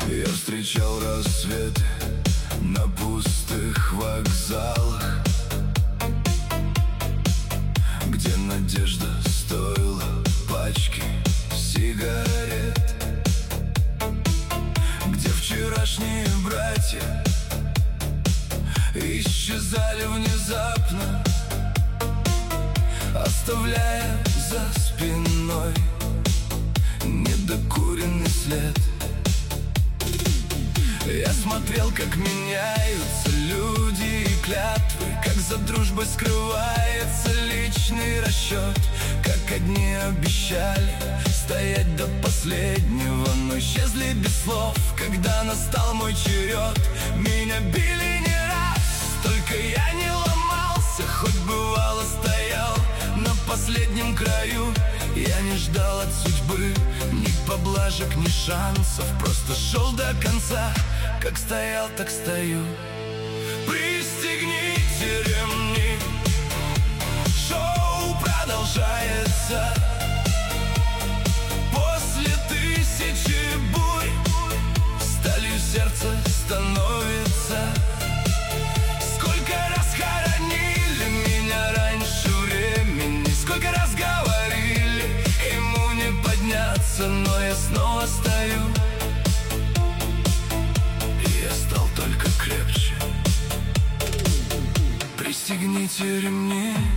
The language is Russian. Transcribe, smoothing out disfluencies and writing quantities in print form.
Я встречал рассветы на пустых вокзалах, где надежда стоила пачки сигарет, где вчерашние братья исчезали внезапно, оставляя за спиной недокуренный след. Я смотрел, как меняются люди и клятвы, как за дружбой скрывается личный расчет, как одни обещали стоять до последнего, но исчезли без слов, когда настал мой черед. Меня били не раз, только я не ломался, хоть бывало стоял на последнем краю. Я не ждал от судьбы ни поблажек, ни шансов, просто шел до конца. Как стоял, так стою. Пристегните ремни, шоу продолжается. После тысячи бурь сталью сердце становится. Сколько раз хоронили меня раньше времени, сколько раз говорили, ему не подняться, но я снова стою. Я стал только крепче. Пристегните ремни.